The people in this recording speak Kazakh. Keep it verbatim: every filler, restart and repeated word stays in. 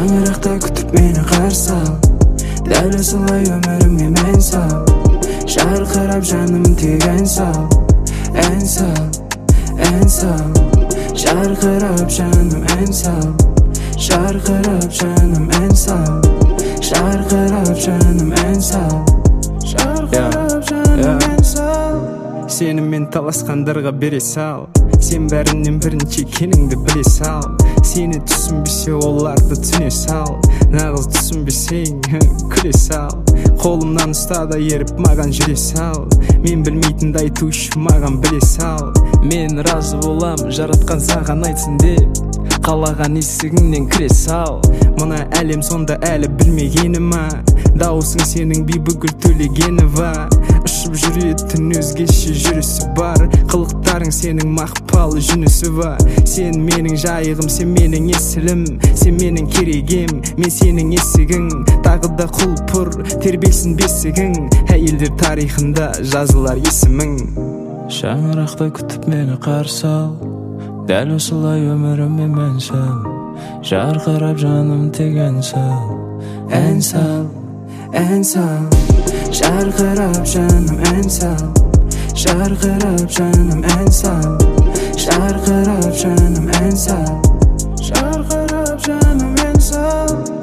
Шаңырақта күтіп мені қарсы ал, дәл осылай өміріме мән сал. Жарқырап жаным тек ән сал, ән сал, ән сал. Жарқырап жаным ән сал, жарқырап жаным ән сал, жарқырап жаным ән сал, жарқырап жаным ән сал. Сені мен таласқандарға бере сал, сен бәрінен бірінші екеніңді біле сал. Сені түсінбесе оларды түсіне сал, нағыз түсінбесең күле сал. Қолымнан ұста да еріп маған жүре сал, мен білмейтінді айту үшін маған біле сал. Мен разы болам жаратқан саған айтсын деп, қалаған есігіңнен кіре сал. Мына әлем сонда әлі білмегені ма, дауысың сенің бейбүгіл төлегені ва. Ұшып жүретін өзгеше жүрісі бар, қылықтарың сенің мақпалы жүнісі ва. Сен менің жайығым, сен менің есілім, сен менің керегем, мен сенің есігің. Тағы да құлпыр тербелсін бесігің, әйелдер тарихында жазылар есімің. Шаңырақта күтіп мені қарсы ал, дәл осылай өміріме мән сал. Жарқырап жаным тек ән сал, ән сал, ән сал. Жарқырап жаным ән сал, жарқырап жаным ән сал, жарқырап жаным ән сал, жарқырап жаным ән сал.